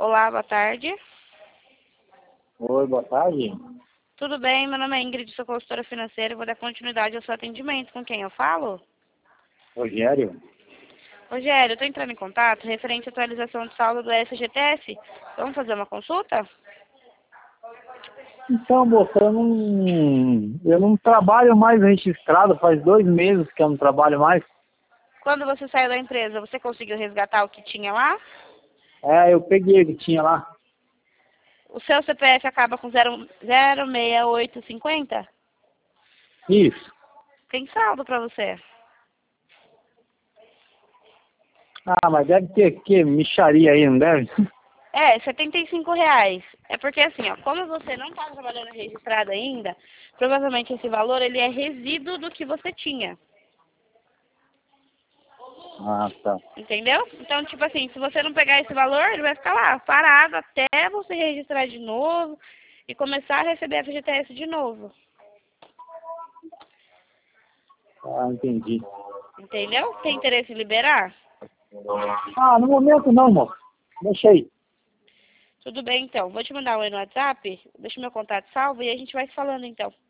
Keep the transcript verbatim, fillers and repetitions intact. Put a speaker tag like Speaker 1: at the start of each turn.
Speaker 1: Olá, boa tarde.
Speaker 2: Oi, boa tarde.
Speaker 1: Tudo bem? Meu nome é Ingrid, sou consultora financeira e vou dar continuidade ao seu atendimento. Com quem eu falo?
Speaker 2: Rogério.
Speaker 1: Rogério, eu estou entrando em contato referente à atualização de saldo do S G T S. Vamos fazer uma consulta?
Speaker 2: Então, moça, eu não, eu não trabalho mais registrado, faz dois meses que eu não trabalho mais.
Speaker 1: Quando você saiu da empresa, você conseguiu resgatar o que tinha lá?
Speaker 2: É, eu peguei o que tinha lá.
Speaker 1: O seu C P F acaba com zero seis oito cinco zero?
Speaker 2: Isso.
Speaker 1: Tem saldo para você.
Speaker 2: Ah, mas deve ter que mixaria aí, não deve?
Speaker 1: É, setenta e cinco reais. É porque assim, ó, como você não está trabalhando registrado ainda, provavelmente esse valor ele é resíduo do que você tinha.
Speaker 2: Ah, tá.
Speaker 1: Entendeu? Então, tipo assim, se você não pegar esse valor, ele vai ficar lá, parado até você registrar de novo e começar a receber F G T S de novo.
Speaker 2: Ah, entendi.
Speaker 1: Entendeu? Tem interesse em liberar?
Speaker 2: Ah, no momento não, moça. Deixa aí.
Speaker 1: Tudo bem, então. Vou te mandar um oi no WhatsApp, deixa meu contato salvo e a gente vai se falando, então.